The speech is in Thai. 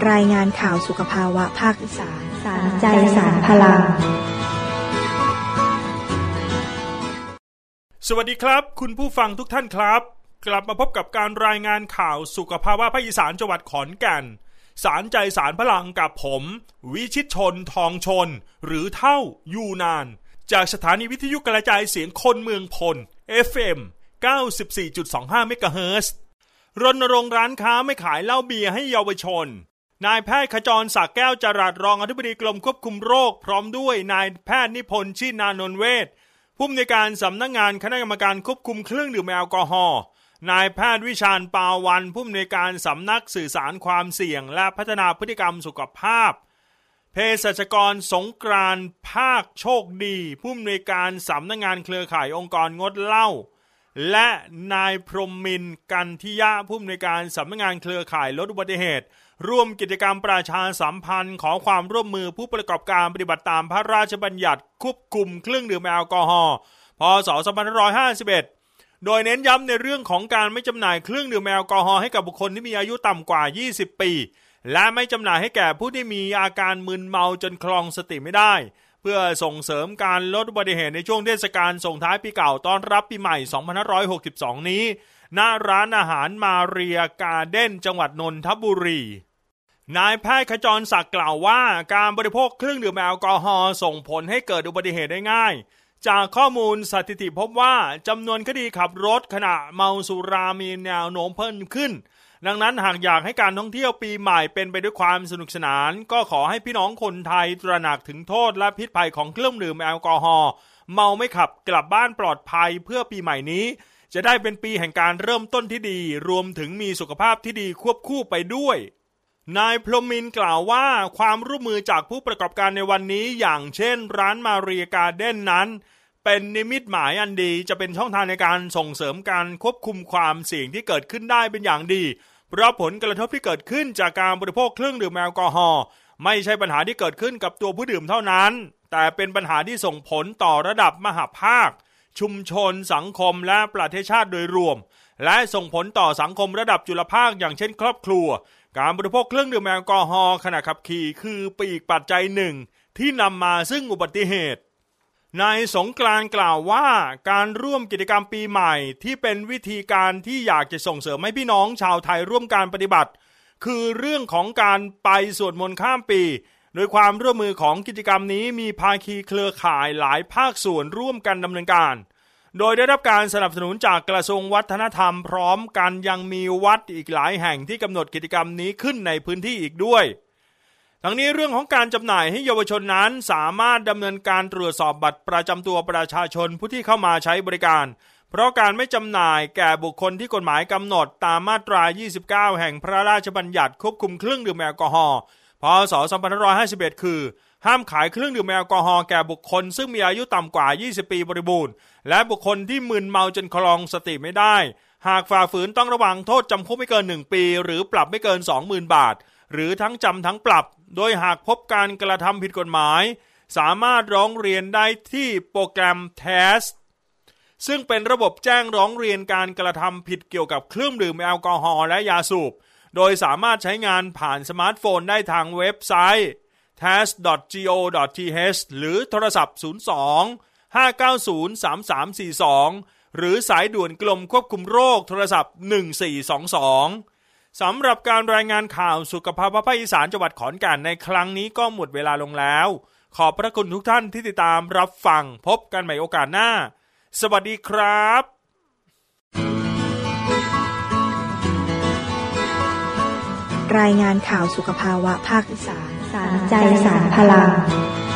รายงานข่าวสุขภาวะภาคอีสานสารใจสารพลังสวัสดีครับคุณผู้ฟังทุกท่านครับกลับมาพบกับการรายงานข่าวสุขภาวะภาคอีสานจังหวัดขอนแก่นสารใจสารพลังกับผมวิชิตชนทองชนหรือเท่ายูนานจากสถานีวิทยุกระจายเสียงคนเมืองพล FM 94.25 เมกะเฮิรตซ์รณรงค์ร้านค้าไม่ขายเหล้าเบียร์ให้เยาวชนนายแพทย์ขจรศักดิ์แก้วจรัสรองอธิบดีกรมควบคุมโรคพร้อมด้วยนายแพทย์นิพนธ์ชินานนท์เวชผู้อำนวยการสำนักงานคณะกรรมการควบคุมเครื่องดื่มแอลกอฮอล์นายแพทย์วิชาญปาวันผู้อำนวยการสำนักสื่อสารความเสี่ยงและพัฒนาพฤติกรรมสุขภาพเภสัชกรสงกรานต์ภาคโชคดีผู้อำนวยการสำนักงานเครือข่ายองค์กรงดเหล้าและนายพรหมมินทร์กันทิยะผู้อำนวยการสำนักงานเครือข่ายลดอุบัติเหตุร่วมกิจกรรมประชาสัมพันธ์ขอความร่วมมือผู้ประกอบการปฏิบัติตามพระราชบัญญัติควบคุมเครื่องดื่มแอลกอฮอล์พ.ศ. 2551โดยเน้นย้ำในเรื่องของการไม่จำหน่ายเครื่องดื่มแอลกอฮอล์ให้กับบุคคลที่มีอายุต่ำกว่า20ปีและไม่จำหน่ายให้แก่ผู้ที่มีอาการมึนเมาจนคลองสติไม่ได้เพื่อส่งเสริมการลดอุบัติเหตุในช่วงเทศกาลส่งท้ายปีเก่าต้อนรับปีใหม่2562นี้ณร้านอาหารมาเรียการ์เด้นจังหวัดนนทบุรีนายแพทย์ขจรศักดิ์กล่าวว่าการบริโภคเครื่องดื่มแอลกอฮอล์ส่งผลให้เกิดอุบัติเหตุได้ง่ายจากข้อมูลสถิติพบว่าจำนวนคดีขับรถขณะเมาสุรามีแนวโน้มเพิ่มขึ้นดังนั้นหากอยากให้การท่องเที่ยวปีใหม่เป็นไปด้วยความสนุกสนานก็ขอให้พี่น้องคนไทยตระหนักถึงโทษและพิษภัยของเครื่องดื่มแอลกอฮอล์เมาไม่ขับกลับบ้านปลอดภัยเพื่อปีใหม่นี้จะได้เป็นปีแห่งการเริ่มต้นที่ดีรวมถึงมีสุขภาพที่ดีควบคู่ไปด้วยนายพรหมมินทร์กล่าวว่าความร่วมมือจากผู้ประกอบการในวันนี้อย่างเช่นร้านมาเรียการ์เด้นนั้นเป็นนิมิตหมายอันดีจะเป็นช่องทางในการส่งเสริมการควบคุมความเสี่ยงที่เกิดขึ้นได้เป็นอย่างดีเพราะผลกระทบที่เกิดขึ้นจากการบริโภคเครื่องดื่มแอลกอฮอล์ไม่ใช่ปัญหาที่เกิดขึ้นกับตัวผู้ดื่มเท่านั้นแต่เป็นปัญหาที่ส่งผลต่อระดับมหภาคชุมชนสังคมและประเทศชาติโดยรวมและส่งผลต่อสังคมระดับจุลภาคอย่างเช่นครอบครัวการบริโภคเครื่องดื่มแอลกอฮอล์ขณะขับขี่คืออีกปัจจัยหนึ่งที่นำมาซึ่งอุบัติเหตุนายสงกรานต์กล่าวว่าการร่วมกิจกรรมปีใหม่ที่เป็นวิธีการที่อยากจะส่งเสริมให้พี่น้องชาวไทยร่วมการปฏิบัติคือเรื่องของการไปสวดมนต์ข้ามปีโดยความร่วมมือของกิจกรรมนี้มีภาคีเครือข่ายหลายภาคส่วนร่วมกันดำเนินการโดยได้รับการสนับสนุนจากกระทรวงวัฒนธรรมพร้อมกันยังมีวัดอีกหลายแห่งที่กำหนดกิจกรรมนี้ขึ้นในพื้นที่อีกด้วยทั้งนี้เรื่องของการจำหน่ายให้เยาวชนนั้นสามารถดำเนินการตรวจสอบบัตรประจำตัวประชาชนผู้ที่เข้ามาใช้บริการเพราะการไม่จำหน่ายแก่บุคคลที่กฎหมายกำหนดตามมาตรา29แห่งพระราชบัญญัติควบคุมเครื่องดื่มแอลกอฮอล์พ.ศ. 2551คือห้ามขายเครื่องดื่มแอลกอฮอล์แก่บุคคลซึ่งมีอายุต่ำกว่า20ปีบริบูรณ์และบุคคลที่มึนเมาจนคลองสติไม่ได้หากฝ่าฝืนต้องระวังโทษจำคุกไม่เกิน1ปีหรือปรับไม่เกิน 20,000 บาทหรือทั้งจำทั้งปรับโดยหากพบการกระทำผิดกฎหมายสามารถร้องเรียนได้ที่โปรแกรม TAS ซึ่งเป็นระบบแจ้งร้องเรียนการกระทำผิดเกี่ยวกับเครื่องดื่มแอลกอฮอล์และยาสูบโดยสามารถใช้งานผ่านสมาร์ทโฟนได้ทางเว็บไซต์ tas.go.th หรือโทรศัพท์ 02-590-3342 หรือสายด่วนกรมควบคุมโรคโทรศัพท์ 1422สำหรับการรายงานข่าวสุขภาพภาคอีสานจังหวัดขอนแก่นในครั้งนี้ก็หมดเวลาลงแล้วขอบพระคุณทุกท่านที่ติดตามรับฟังพบกันใหม่โอกาสหน้าสวัสดีครับรายงานข่าวสุขภาวะภาคอีสานสารใจสารพลัง